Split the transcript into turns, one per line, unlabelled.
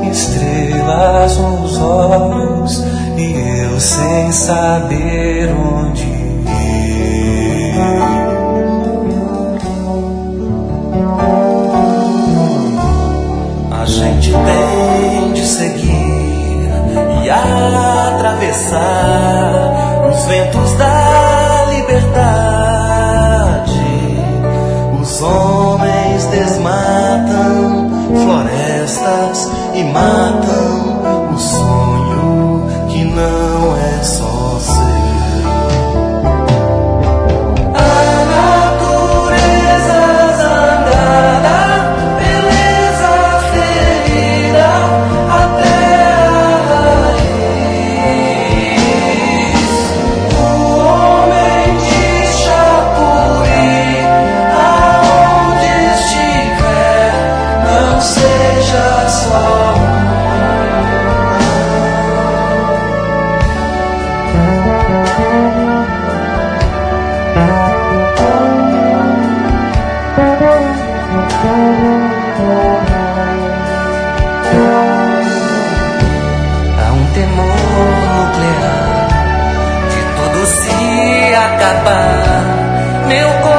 estrelas nos olhos e eu sem saber onde ir. A gente tem de seguir e atravessar os ventos da liberdade. Os homens desmatam florestas e matam o sonho que não é só seu. A natureza zangada, beleza ferida, até a raiz. O homem de Chapuri, aonde estiver, não seja só há um temor nuclear de tudo se acabar. Meu